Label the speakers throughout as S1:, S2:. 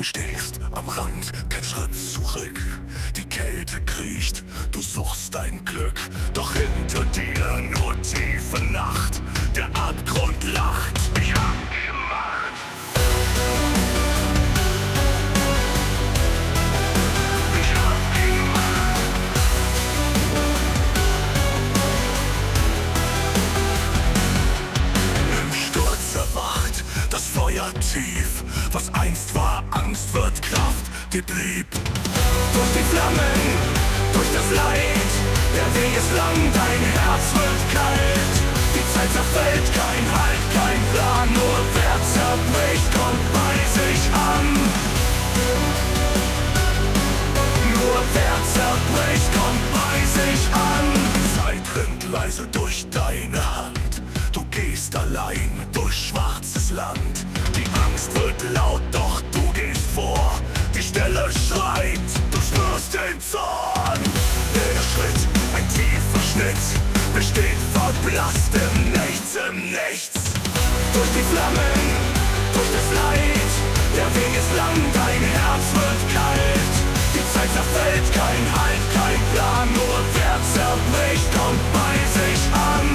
S1: stehst am Rand, kein Schritt zurück. Die Kälte kriecht, du suchst dein Glück. Doch hinter dir nur tiefe Nacht. Der Abgrund lacht. Ich hab gemacht. Ich hab gemacht. Im Sturz erwacht das Feuer tief. Was einst war Angst, wird Kraft, die blieb. Durch die Flammen, durch das Leid. Der Weg ist lang, dein Herz wird kalt. Die Zeit zerfällt, kein Halt, kein Plan. Nur wer zerbricht, kommt bei sich an. Nur wer zerbricht, kommt bei sich an. Zeit rinnt leise durch deine Hand. Du gehst allein durch schwarzes Land. Die Angst wird laut, doch du gehst vor. Die Stille schreit, du spürst den Zorn. Der Schritt, ein tiefer Schnitt, besteht verblasst im Nichts, im Nichts. Durch die Flammen, durch das Leid. Der Weg ist lang, dein Herz wird kalt. Die Zeit zerfällt, kein Halt, kein Plan. Nur wer zerbricht, kommt bei sich an.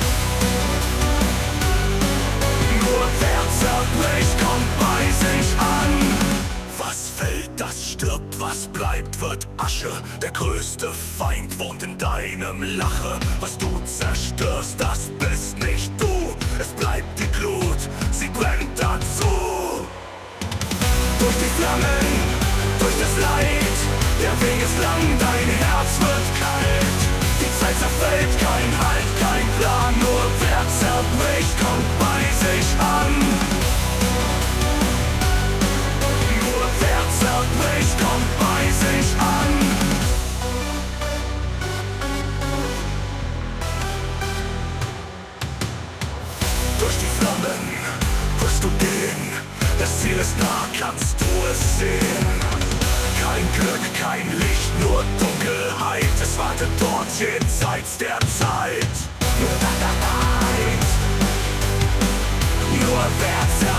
S1: Nur wer zerbricht, kommt bei sich an. Was fällt, das stirbt, was bleibt, wird Asche. Der größte Feind wohnt in deinem Lache. Was du zerstörst, das bist nicht du. Es bleibt die Glut, sie brennt dazu. Durch die Flammen, durch das Leid. Der Weg ist lang, dein Herz wird kalt. Die Zeit zerfällt, kein Halt, kein Plan. Nur wer zerbricht, kommt bei sich an. Nur wer zerbricht, kommt bei sich an. Durch die Flammen wirst du gehen. Das Ziel ist nah, kannst du es sehen. Kein Glück, kein Licht, nur Dunkelheit. Es wartet dort jenseits der Zeit. Nur wer